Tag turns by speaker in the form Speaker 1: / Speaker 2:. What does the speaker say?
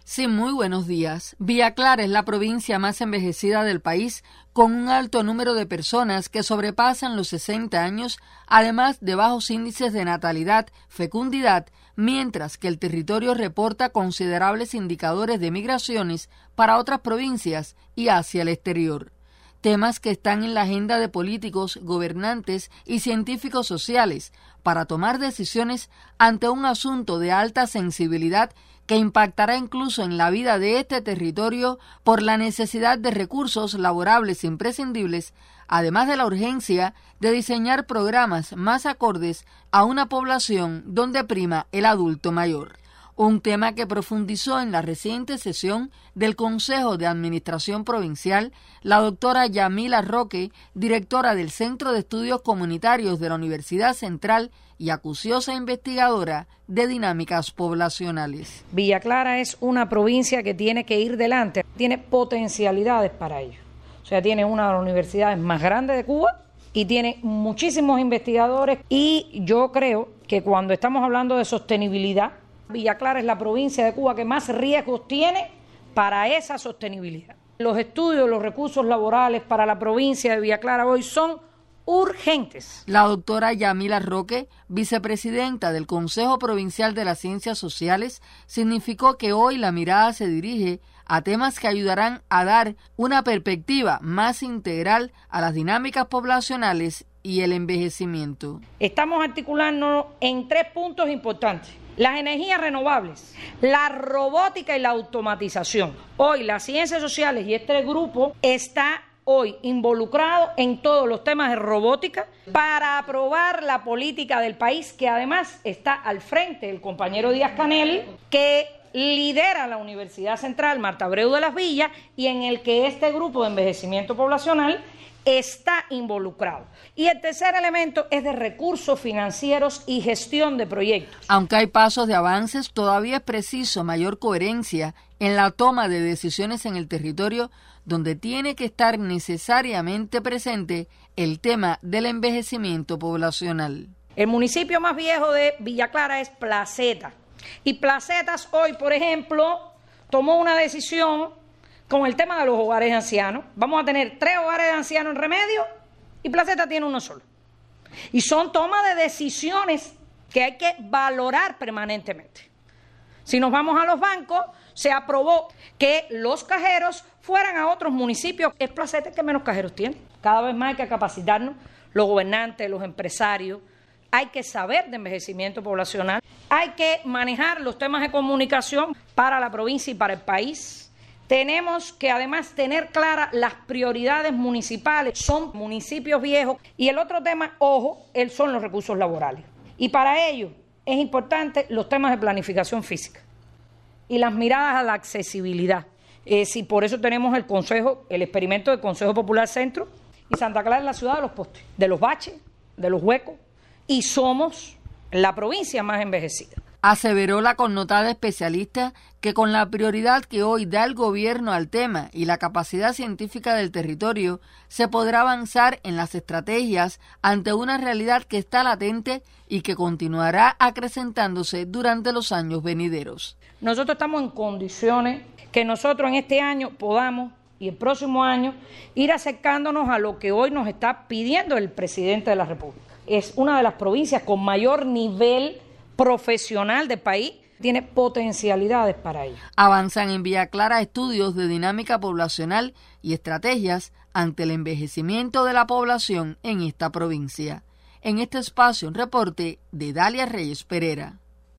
Speaker 1: Sí, muy buenos días. Villa Clara es la provincia más envejecida del país, con un alto número de personas que sobrepasan los 60 años, además de bajos índices de natalidad, fecundidad, mientras que el territorio reporta considerables indicadores de migraciones para otras provincias y hacia el exterior. Temas que están en la agenda de políticos, gobernantes y científicos sociales para tomar decisiones ante un asunto de alta sensibilidad que impactará incluso en la vida de este territorio por la necesidad de recursos laborables imprescindibles, además de la urgencia de diseñar programas más acordes a una población donde prima el adulto mayor. Un tema que profundizó en la reciente sesión del Consejo de Administración Provincial la doctora Yamila Roque, directora del Centro de Estudios Comunitarios de la Universidad Central y acuciosa investigadora de dinámicas poblacionales.
Speaker 2: Villa Clara es una provincia que tiene que ir delante, tiene potencialidades para ello. O sea, tiene una de las universidades más grandes de Cuba y tiene muchísimos investigadores, y yo creo que cuando estamos hablando de sostenibilidad, Villa Clara es la provincia de Cuba que más riesgos tiene para esa sostenibilidad. Los estudios, los recursos laborales para la provincia de Villa Clara hoy son urgentes.
Speaker 1: La doctora Yamila Roque, vicepresidenta del Consejo Provincial de las Ciencias Sociales, significó que hoy la mirada se dirige a temas que ayudarán a dar una perspectiva más integral a las dinámicas poblacionales y el envejecimiento.
Speaker 2: Estamos articulándonos en 3 puntos importantes: las energías renovables, la robótica y la automatización. Hoy las ciencias sociales y este grupo está hoy involucrado en todos los temas de robótica para aprobar la política del país, que además está al frente el compañero Díaz-Canel, que lidera la Universidad Central Marta Abreu de las Villas, y en el que este grupo de envejecimiento poblacional está involucrado. Y el tercer elemento es de recursos financieros y gestión de proyectos.
Speaker 1: Aunque hay pasos de avances, todavía es preciso mayor coherencia en la toma de decisiones en el territorio, donde tiene que estar necesariamente presente el tema del envejecimiento poblacional.
Speaker 2: El municipio más viejo de Villa Clara es Placeta. Y Placetas hoy, por ejemplo, tomó una decisión con el tema de los hogares de ancianos. Vamos a tener 3 hogares de ancianos en Remedio y Placeta tiene uno solo. Y son tomas de decisiones que hay que valorar permanentemente. Si nos vamos a los bancos, se aprobó que los cajeros fueran a otros municipios. Es Placeta el que menos cajeros tiene. Cada vez más hay que capacitarnos, los gobernantes, los empresarios. Hay que saber de envejecimiento poblacional. Hay que manejar los temas de comunicación para la provincia y para el país. Tenemos que además tener claras las prioridades municipales. Son municipios viejos. Y el otro tema, ojo, son los recursos laborales. Y para ello es importante los temas de planificación física y las miradas a la accesibilidad. Si por eso tenemos el experimento del Consejo Popular Centro, y Santa Clara es la ciudad de los postes, de los baches, de los huecos, y somos la provincia más envejecida.
Speaker 1: Aseveró la connotada especialista que con la prioridad que hoy da el gobierno al tema y la capacidad científica del territorio, se podrá avanzar en las estrategias ante una realidad que está latente y que continuará acrecentándose durante los años venideros.
Speaker 2: Nosotros estamos en condiciones que nosotros en este año podamos, y el próximo año, ir acercándonos a lo que hoy nos está pidiendo el presidente de la República. Es una de las provincias con mayor nivel profesional del país, tiene potencialidades para ello.
Speaker 1: Avanzan en Villa Clara estudios de dinámica poblacional y estrategias ante el envejecimiento de la población en esta provincia. En este espacio, un reporte de Dalia Reyes Pereira.